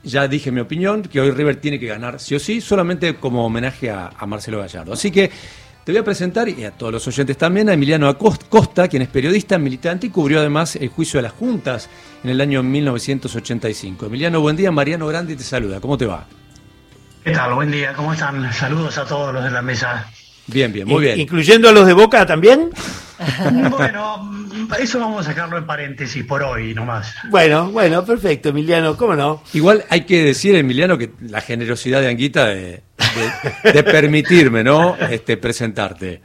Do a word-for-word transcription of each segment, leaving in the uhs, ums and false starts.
ya dije mi opinión, que hoy River tiene que ganar sí o sí, solamente como homenaje a, a Marcelo Gallardo. Así que te voy a presentar, y a todos los oyentes también, a Emiliano Acosta, quien es periodista, militante y cubrió además el juicio de las juntas en el año mil novecientos ochenta y cinco. Emiliano, buen día. Mariano Grandi te saluda. ¿Cómo te va? ¿Qué tal? Buen día. ¿Cómo están? Saludos a todos los de la mesa. Bien, bien, muy bien. ¿Incluyendo a los de Boca también? Bueno, eso vamos a sacarlo en paréntesis por hoy nomás. Bueno, bueno, perfecto, Emiliano, ¿cómo no? Igual hay que decir, Emiliano, que la generosidad de Anguita de, de, de permitirme, ¿no? Este, presentarte.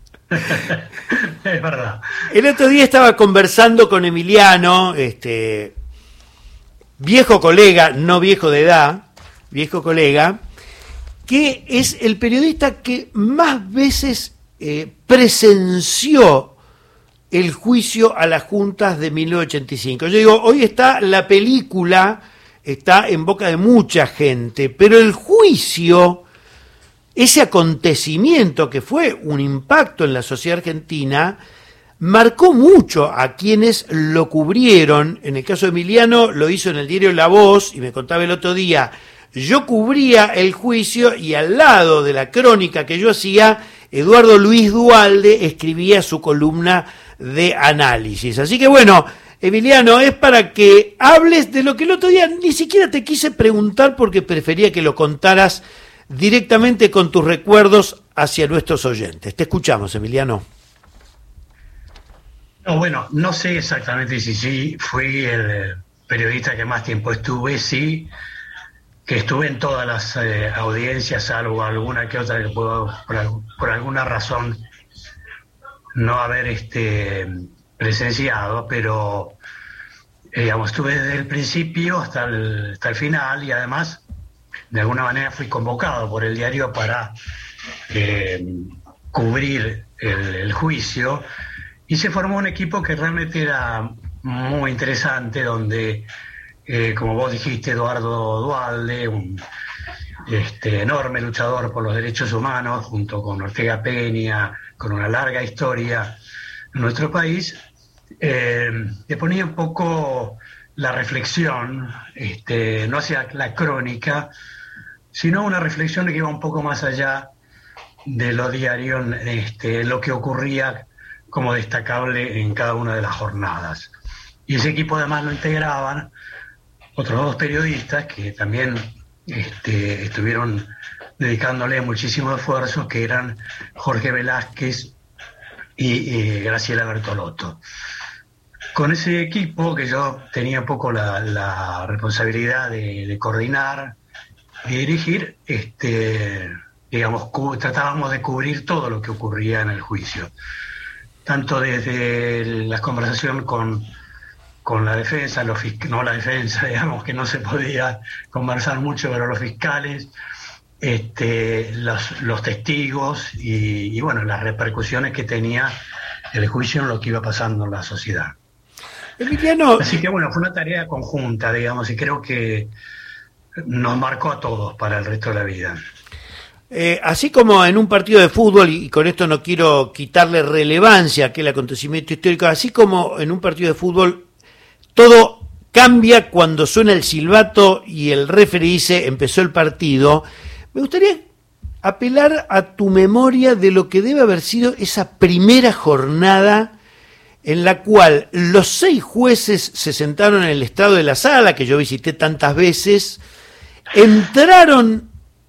Es verdad. El otro día estaba conversando con Emiliano, este viejo colega, no viejo de edad, viejo colega, que es el periodista que más veces eh, presenció el juicio a las juntas de mil novecientos ochenta y cinco. Yo digo, hoy está la película, está en boca de mucha gente, pero el juicio, ese acontecimiento que fue un impacto en la sociedad argentina, marcó mucho a quienes lo cubrieron. En el caso de Emiliano lo hizo en el diario La Voz, y me contaba el otro día, yo cubría el juicio y al lado de la crónica que yo hacía, Eduardo Luis Duhalde escribía su columna de análisis. Así que bueno, Emiliano, es para que hables de lo que el otro día ni siquiera te quise preguntar porque prefería que lo contaras directamente con tus recuerdos hacia nuestros oyentes. Te escuchamos, Emiliano. No, bueno, no sé exactamente si sí fui el periodista que más tiempo estuve, sí, que estuve en todas las eh, audiencias, salvo alguna que otra que puedo, por, por alguna razón, no haber este, presenciado, pero eh, digamos, estuve desde el principio hasta el, hasta el final, y además, de alguna manera, fui convocado por el diario para eh, cubrir el, el juicio, y se formó un equipo que realmente era muy interesante, donde Eh, como vos dijiste, Eduardo Duhalde, un este, enorme luchador por los derechos humanos, junto con Ortega Peña, con una larga historia en nuestro país, eh, le ponía un poco la reflexión, este, no hacia la crónica, sino una reflexión que iba un poco más allá de lo diario, este, lo que ocurría como destacable en cada una de las jornadas. Y ese equipo además lo integraban otros dos periodistas que también este, estuvieron dedicándole muchísimo esfuerzo, que eran Jorge Velázquez y, y Graciela Bertolotto. Con ese equipo, que yo tenía un poco la, la responsabilidad de, de coordinar y dirigir, este, digamos, cu- tratábamos de cubrir todo lo que ocurría en el juicio, tanto desde la conversación con con la defensa, los fisc- no la defensa, digamos que no se podía conversar mucho, pero los fiscales, este, los, los testigos y, y bueno, las repercusiones que tenía el juicio en lo que iba pasando en la sociedad. Emiliano, Así que bueno, fue una tarea conjunta, digamos, y creo que nos marcó a todos para el resto de la vida. Eh, así como en un partido de fútbol, y con esto no quiero quitarle relevancia a aquel acontecimiento histórico, así como en un partido de fútbol todo cambia cuando suena el silbato y el referee dice empezó el partido, me gustaría apelar a tu memoria de lo que debe haber sido esa primera jornada en la cual los seis jueces se sentaron en el estrado de la sala, que yo visité tantas veces, entraron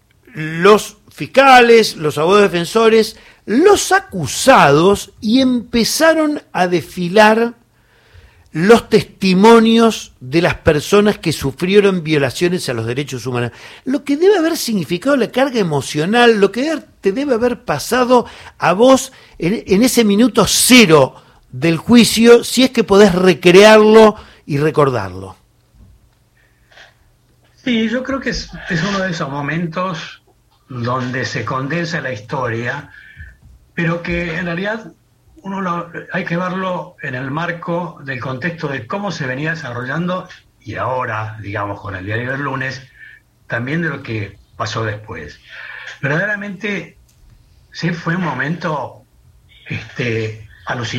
los fiscales, los abogados defensores, los acusados, y empezaron a desfilar los testimonios de las personas que sufrieron violaciones a los derechos humanos. Lo que debe haber significado la carga emocional, lo que te debe haber pasado a vos en, en ese minuto cero del juicio, si es que podés recrearlo y recordarlo. Sí, yo creo que es, es uno de esos momentos donde se condensa la historia, pero que en realidad uno lo, hay que verlo en el marco del contexto de cómo se venía desarrollando, y ahora, digamos, con el diario del lunes, también de lo que pasó después. Verdaderamente sí fue un momento este,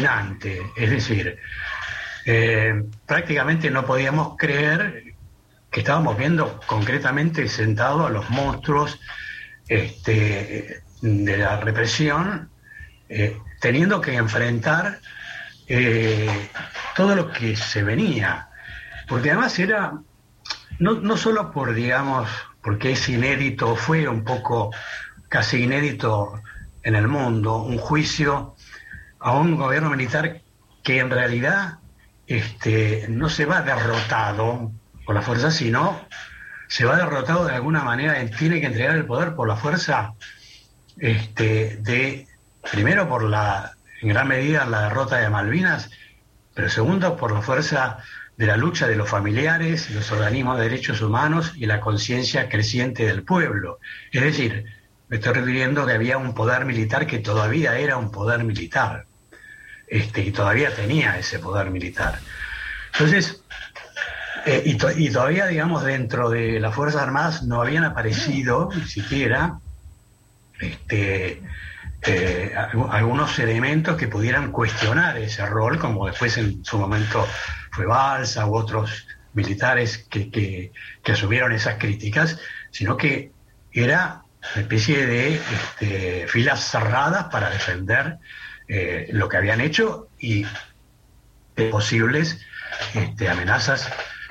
alucinante, es decir, eh, prácticamente no podíamos creer que estábamos viendo concretamente sentado a los monstruos este, de la represión, eh, teniendo que enfrentar eh, todo lo que se venía. Porque además era, no, no solo por, digamos, porque es inédito, fue un poco casi inédito en el mundo, un juicio a un gobierno militar que en realidad este, no se va derrotado por la fuerza, sino se va derrotado de alguna manera, tiene que entregar el poder por la fuerza este, de, primero por la, en gran medida, la derrota de Malvinas, pero segundo por la fuerza de la lucha de los familiares, los organismos de derechos humanos y la conciencia creciente del pueblo. Es decir, me estoy refiriendo que había un poder militar que todavía era un poder militar, este, y todavía tenía ese poder militar. Entonces, eh, y, to y todavía, digamos, dentro de las Fuerzas Armadas no habían aparecido ni siquiera este, eh, algunos elementos que pudieran cuestionar ese rol, como después en su momento fue Balsa u otros militares que, que, que asumieron esas críticas, sino que era una especie de este, filas cerradas para defender eh, lo que habían hecho y de posibles este, amenazas.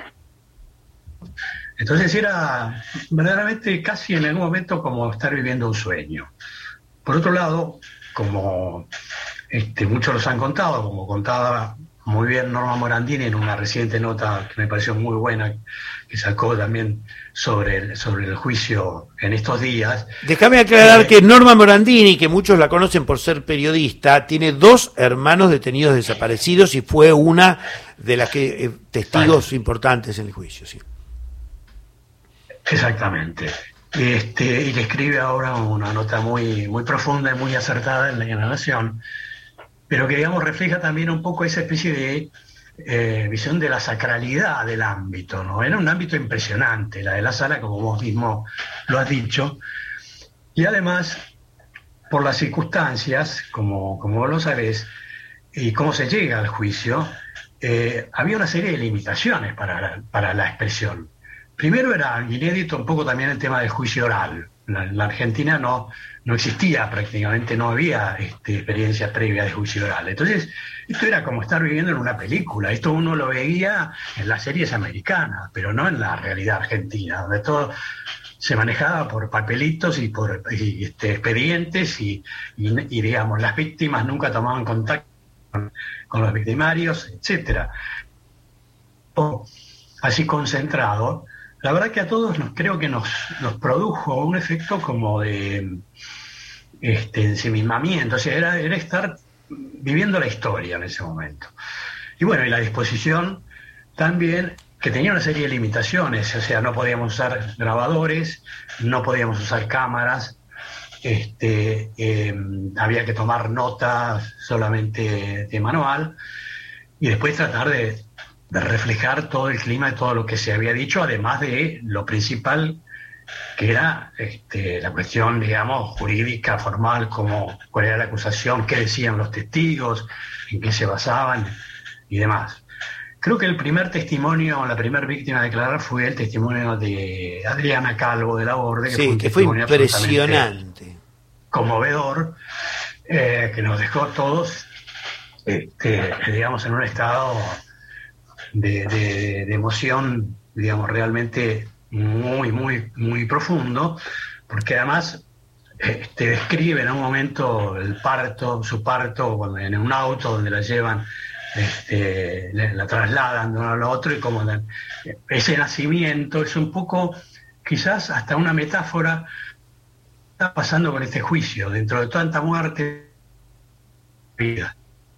Entonces era verdaderamente casi en algún momento como estar viviendo un sueño. Por otro lado, como este, muchos los han contado, como contaba muy bien Norma Morandini en una reciente nota que me pareció muy buena, que sacó también sobre el, sobre el juicio en estos días. Déjame aclarar eh, que Norma Morandini, que muchos la conocen por ser periodista, tiene dos hermanos detenidos desaparecidos y fue una de las que eh, testigos vale. importantes en el juicio, sí. Exactamente. Este, y le escribe ahora una nota muy, muy profunda y muy acertada en La Nación, pero que, digamos, refleja también un poco esa especie de eh, visión de la sacralidad del ámbito, ¿no? Era un ámbito impresionante, la de la sala, como vos mismo lo has dicho, y además, por las circunstancias, como, como vos lo sabés, y cómo se llega al juicio, eh, había una serie de limitaciones para, para la expresión. Primero era inédito un poco también el tema del juicio oral. La, la Argentina no, no existía prácticamente, no había este, experiencia previa de juicio oral. Entonces, esto era como estar viviendo en una película. Esto uno lo veía en las series americanas, pero no en la realidad argentina, donde todo se manejaba por papelitos y por y, este, expedientes y, y, y, digamos, las víctimas nunca tomaban contacto con, con los victimarios, etcétera. Así concentrado. La verdad que a todos nos creo que nos, nos produjo un efecto como de este, ensimismamiento, o sea, era, era estar viviendo la historia en ese momento. Y bueno, y la disposición también, que tenía una serie de limitaciones, o sea, no podíamos usar grabadores, no podíamos usar cámaras, este, eh, había que tomar notas solamente de manual, y después tratar de... de reflejar todo el clima de todo lo que se había dicho, además de lo principal que era este, la cuestión, digamos, jurídica, formal, como cuál era la acusación, qué decían los testigos, en qué se basaban y demás. Creo que el primer testimonio, la primera víctima a declarar fue el testimonio de Adriana Calvo de la Borde, que sí, fue un que fue impresionante, conmovedor, eh, que nos dejó todos, este, digamos, en un estado De, de, de emoción, digamos, realmente muy, muy, muy profundo, porque además eh, te describe en un momento el parto, su parto, cuando en un auto donde la llevan, este, la, la trasladan de uno al otro, y como la, ese nacimiento es un poco, quizás hasta una metáfora, está pasando con este juicio, dentro de tanta muerte, vida.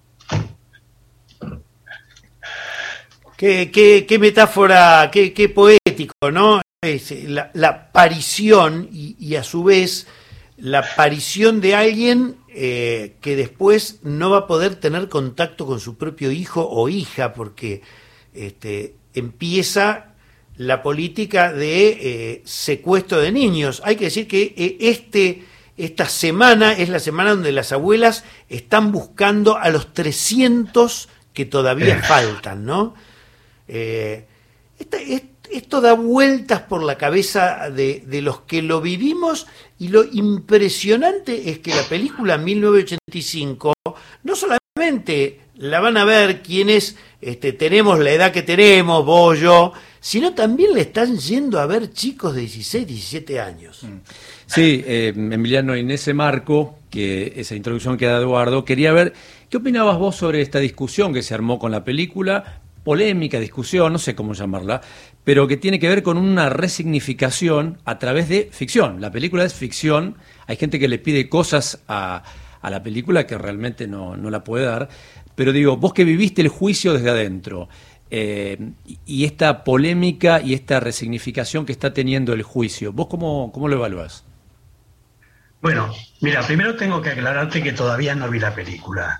Qué, qué, qué metáfora, qué, qué poético, ¿no? Es la, la aparición y, y a su vez la aparición de alguien eh, que después no va a poder tener contacto con su propio hijo o hija, porque este, empieza la política de eh, secuestro de niños. Hay que decir que eh, este, esta semana es la semana donde las abuelas están buscando a los trescientos que todavía faltan, ¿no? Eh, esta, esto da vueltas por la cabeza de, de los que lo vivimos, y lo impresionante es que la película mil novecientos ochenta y cinco no solamente la van a ver quienes este, tenemos la edad que tenemos, vos, yo, sino también le están yendo a ver chicos de dieciséis, diecisiete años. Sí, eh, Emiliano, en ese marco, que esa introducción que da Eduardo, quería ver, ¿qué opinabas vos sobre esta discusión que se armó con la película? Polémica, discusión, no sé cómo llamarla, pero que tiene que ver con una resignificación a través de ficción. La película es ficción, hay gente que le pide cosas a, a la película que realmente no, no la puede dar, pero digo, vos que viviste el juicio desde adentro, eh, y esta polémica y esta resignificación que está teniendo el juicio, ¿vos cómo, cómo lo evaluás? Bueno, mira, primero tengo que aclararte que todavía no vi la película.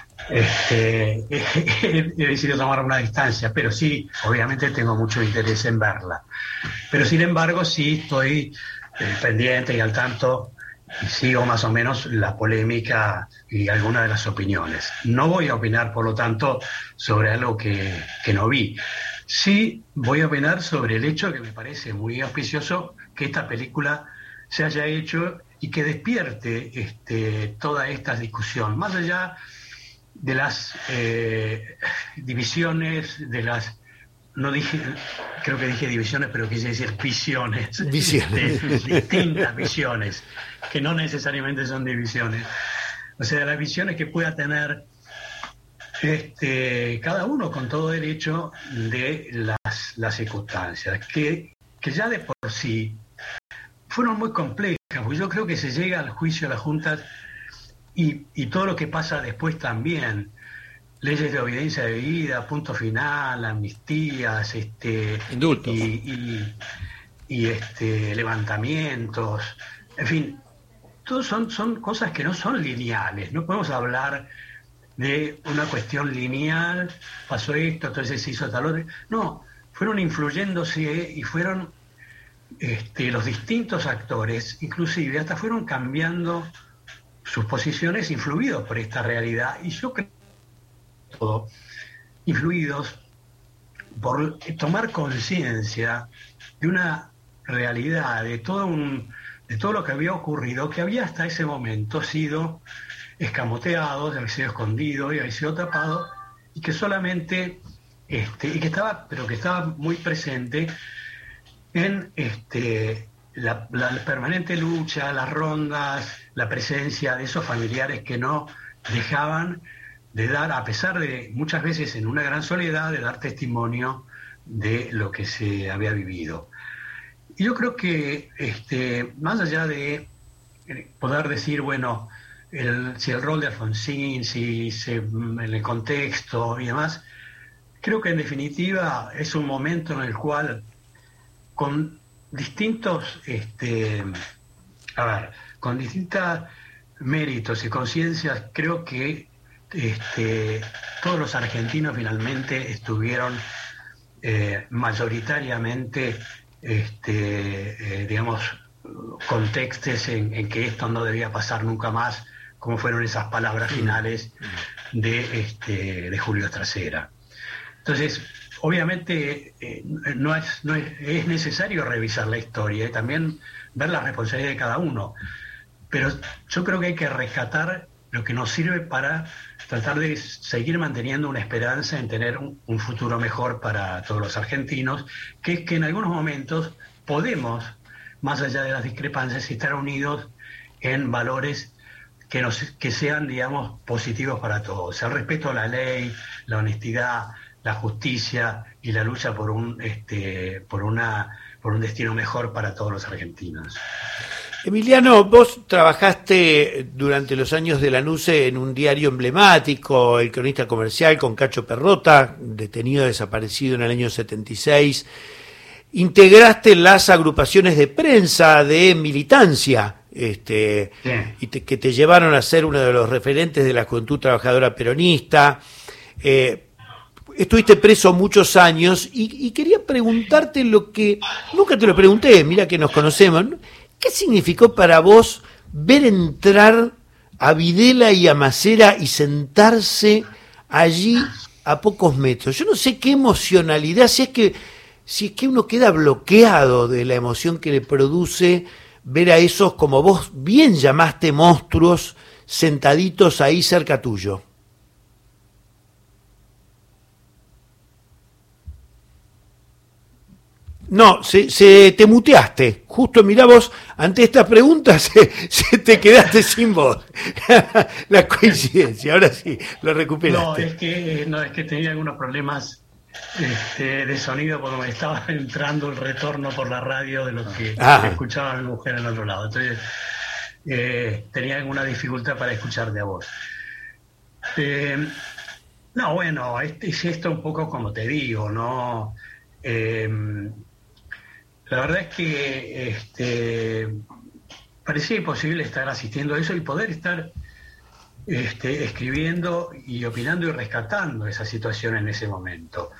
Este, he decidido tomar una distancia, pero sí, obviamente tengo mucho interés en verla. Pero sin embargo, sí estoy eh, pendiente y al tanto, y sigo más o menos la polémica y algunas de las opiniones. No voy a opinar, por lo tanto, sobre algo que, que no vi. Sí voy a opinar sobre el hecho que me parece muy auspicioso que esta película se haya hecho y que despierte este, toda esta discusión, más allá de las eh, divisiones, de las, no dije, creo que dije divisiones, pero quise decir visiones, visiones. De, distintas visiones, que no necesariamente son divisiones, o sea, las visiones que pueda tener este, cada uno con todo derecho de las, las circunstancias, que, que ya de por sí fueron muy complejas, porque yo creo que se llega al juicio de las juntas y, y todo lo que pasa después también, leyes de obediencia debida, punto final, amnistías, este, indultos y, y, y este, levantamientos, en fin, todos son, son cosas que no son lineales, no podemos hablar de una cuestión lineal, pasó esto, entonces se hizo tal otro, no, fueron influyéndose y fueron Este, los distintos actores, inclusive hasta fueron cambiando sus posiciones influidos por esta realidad, y yo creo que todo influidos por tomar conciencia de una realidad, de todo un, de todo lo que había ocurrido, que había hasta ese momento sido escamoteado, había sido escondido y había sido tapado, y que solamente este, y que estaba, pero que estaba muy presente en este, la, la permanente lucha, las rondas, la presencia de esos familiares que no dejaban de dar, a pesar de muchas veces en una gran soledad, de dar testimonio de lo que se había vivido. Y yo creo que este, más allá de poder decir, bueno, el, si el rol de Alfonsín, si se, en el contexto y demás, creo que en definitiva es un momento en el cual con distintos, este, a ver, con distintos méritos y conciencias, creo que este, todos los argentinos finalmente estuvieron eh, mayoritariamente, este, eh, digamos, contextos en, en que esto no debía pasar nunca más, como fueron esas palabras finales de, este, de Julio Estracera. Entonces, obviamente eh, no, es, no es, es necesario revisar la historia y también ver la responsabilidad de cada uno, pero yo creo que hay que rescatar lo que nos sirve para tratar de seguir manteniendo una esperanza en tener un, un futuro mejor para todos los argentinos, que es que en algunos momentos podemos, más allá de las discrepancias, estar unidos en valores que, nos, que sean, digamos, positivos para todos. El respeto a la ley, la honestidad, la justicia y la lucha por un este por una por un destino mejor para todos los argentinos. Emiliano, vos trabajaste durante los años de Lanuse en un diario emblemático, El Cronista Comercial, con Cacho Perrota, detenido desaparecido en el año setenta y seis. Integraste las agrupaciones de prensa de militancia, este, sí. y te, que te llevaron a ser uno de los referentes de la Juventud Trabajadora Peronista. Eh, Estuviste preso muchos años y, y quería preguntarte lo que nunca te lo pregunté, mira que nos conocemos. ¿Qué significó para vos ver entrar a Videla y a Macera y sentarse allí a pocos metros? Yo no sé qué emocionalidad, si es que si es que uno queda bloqueado de la emoción que le produce ver a esos, como vos bien llamaste, monstruos sentaditos ahí cerca tuyo. No, se, se te muteaste. Justo mirá vos, ante estas preguntas se, se te quedaste sin voz. La coincidencia, ahora sí, lo recuperaste. No, es que, no, es que tenía algunos problemas este, de sonido porque me estaba entrando el retorno por la radio de lo que ah. escuchaba mi mujer en el otro lado. Entonces, eh, tenía alguna dificultad para escucharte a vos. Eh, no, bueno, es, es esto un poco como te digo, ¿no? Eh, La verdad es que este, parecía imposible estar asistiendo a eso y poder estar este, escribiendo y opinando y rescatando esa situación en ese momento.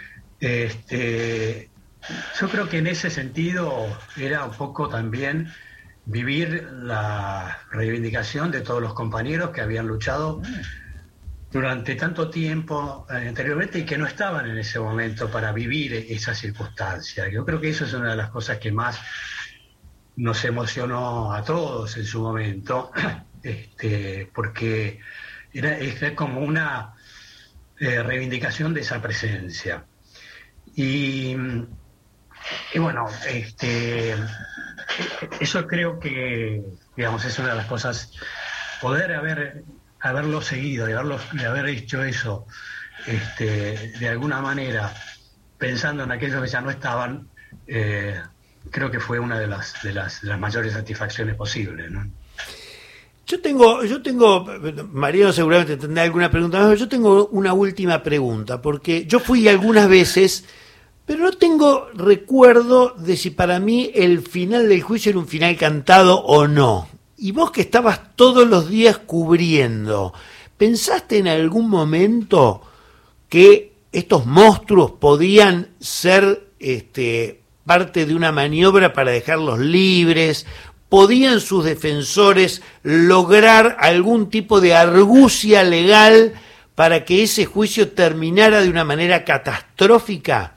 Este, yo creo que en ese sentido era un poco también vivir la reivindicación de todos los compañeros que habían luchado durante tanto tiempo anteriormente y que no estaban en ese momento para vivir esa circunstancia. Yo creo que eso es una de las cosas que más nos emocionó a todos en su momento, este, porque era, era como una eh, reivindicación de esa presencia. Y, y bueno, este, eso creo que, digamos, es una de las cosas, poder haber... haberlo seguido, de, haberlo, de haber hecho eso este, de alguna manera, pensando en aquellos que ya no estaban, eh, creo que fue una de las, de las, de las mayores satisfacciones posibles, ¿no? Yo tengo, yo tengo, Mariano seguramente tendrá alguna pregunta más, yo tengo una última pregunta, porque yo fui algunas veces, pero no tengo recuerdo de si para mí el final del juicio era un final cantado o no. Y vos que estabas todos los días cubriendo, ¿pensaste en algún momento que estos monstruos podían ser este, parte de una maniobra para dejarlos libres? ¿Podían sus defensores lograr algún tipo de argucia legal para que ese juicio terminara de una manera catastrófica?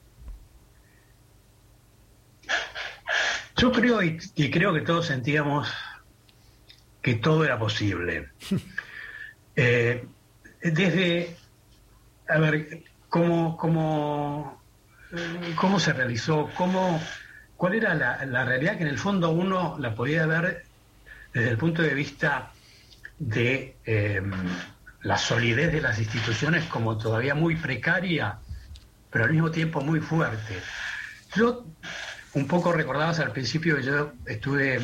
Yo creo, y, y creo que todos sentíamos que todo era posible. Eh, desde, a ver, cómo, cómo, cómo se realizó, cómo, cuál era la, la realidad que en el fondo uno la podía ver desde el punto de vista de eh, la solidez de las instituciones como todavía muy precaria, pero al mismo tiempo muy fuerte. Yo un poco recordabas al principio que yo estuve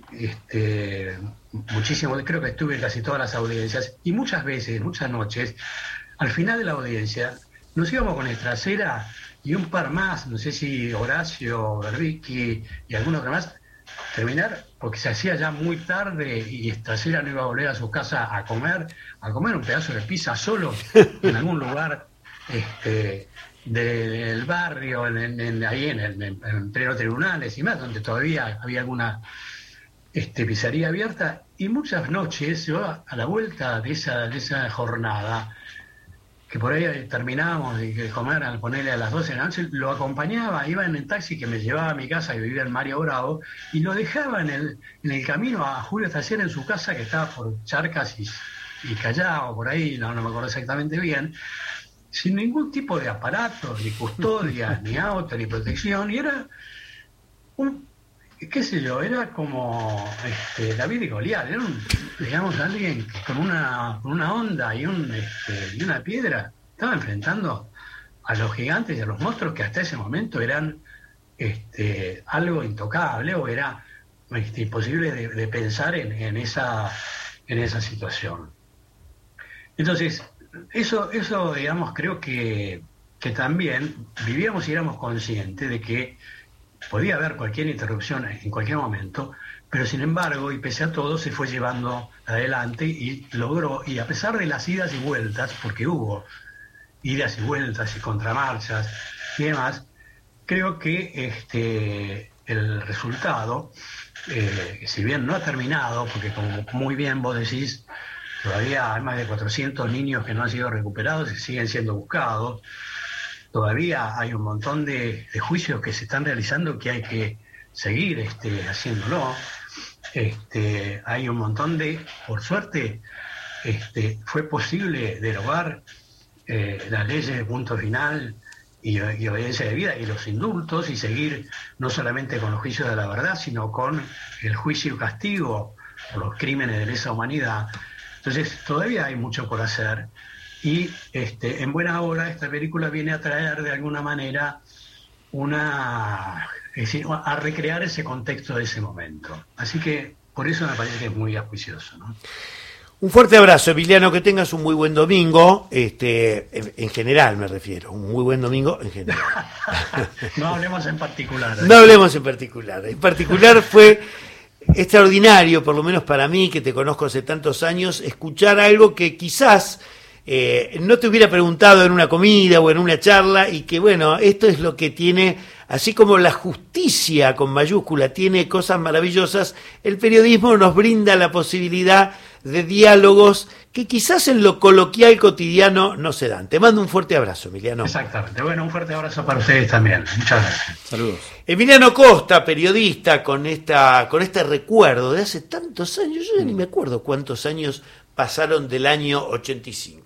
este, muchísimo, creo que estuve en casi todas las audiencias, y muchas veces, muchas noches, al final de la audiencia, nos íbamos con Estracera y un par más, no sé si Horacio, Berbicki y algunos demás, terminar, porque se hacía ya muy tarde y Estracera no iba a volver a su casa a comer, a comer un pedazo de pizza solo en algún lugar este, de, del barrio, en, en, ahí en, en, en pleno tribunales y más, donde todavía había alguna este, pizzería abierta. Y muchas noches, yo a la vuelta de esa, de esa jornada, que por ahí terminábamos de comer, al ponerle a las doce de la noche, lo acompañaba, iba en el taxi que me llevaba a mi casa, que vivía en Mario Bravo, y lo dejaba en el, en el camino a Julio Estracera en su casa, que estaba por Charcas y, y Callao, por ahí, no, no me acuerdo exactamente bien, sin ningún tipo de aparato, ni custodia, ni auto, ni protección, y era un, qué sé yo, era como este, David y Goliat, era un, digamos, alguien que con una, con una onda y, un, este, y una piedra estaba enfrentando a los gigantes y a los monstruos que hasta ese momento eran este, algo intocable o era este, imposible de, de pensar en, en, esa, en esa situación. Entonces, eso, eso digamos, creo que, que también vivíamos y éramos conscientes de que podía haber cualquier interrupción en cualquier momento, pero sin embargo, y pese a todo, se fue llevando adelante y logró, y a pesar de las idas y vueltas, porque hubo idas y vueltas y contramarchas y demás, creo que este, el resultado, eh, si bien no ha terminado, porque como muy bien vos decís, todavía hay más de cuatrocientos niños que no han sido recuperados y siguen siendo buscados, todavía hay un montón de, de juicios que se están realizando que hay que seguir este, haciéndolo. Este, hay un montón de, por suerte, este, fue posible derogar eh, las leyes de punto final y, y obediencia de vida y los indultos y seguir no solamente con los juicios de la verdad, sino con el juicio y castigo por los crímenes de lesa humanidad. Entonces todavía hay mucho por hacer y este, en buena hora esta película viene a traer de alguna manera una, es decir, a recrear ese contexto de ese momento. Así que por eso me parece que es muy auspicioso, ¿no? Un fuerte abrazo, Emiliano, que tengas un muy buen domingo, este, en, en general me refiero, un muy buen domingo en general. No hablemos en particular. No hablemos en particular. En particular fue extraordinario, por lo menos para mí, que te conozco hace tantos años, escuchar algo que quizás eh, no te hubiera preguntado en una comida o en una charla, y que bueno, esto es lo que tiene, así como la justicia con mayúscula tiene cosas maravillosas, el periodismo nos brinda la posibilidad de diálogos que quizás en lo coloquial cotidiano no se dan. Te mando un fuerte abrazo, Emiliano. Exactamente. Bueno, un fuerte abrazo para ustedes también. Muchas gracias. Saludos. Emiliano Costa, periodista, con esta, con este recuerdo de hace tantos años, yo ya ni me acuerdo cuántos años pasaron del año ochenta y cinco.